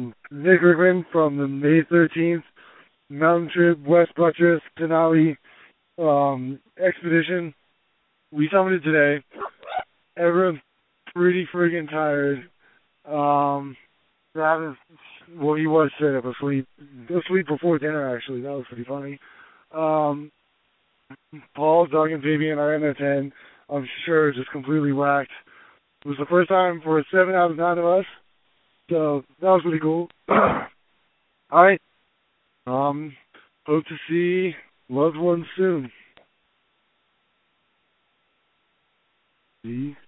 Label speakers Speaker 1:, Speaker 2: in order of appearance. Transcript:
Speaker 1: Nick Rickman from the May 13th Mountain Trip West Buttress Denali expedition. We summited today. Everyone's pretty friggin' tired. Travis, well, he was straight up asleep. Asleep before dinner, actually. That was pretty funny. Paul, Doug, and Fabian are in their 10. I'm sure just completely whacked. It was the first time for 7 out of 9 of us. So that was pretty cool. Alright. Hope to see loved ones soon. See?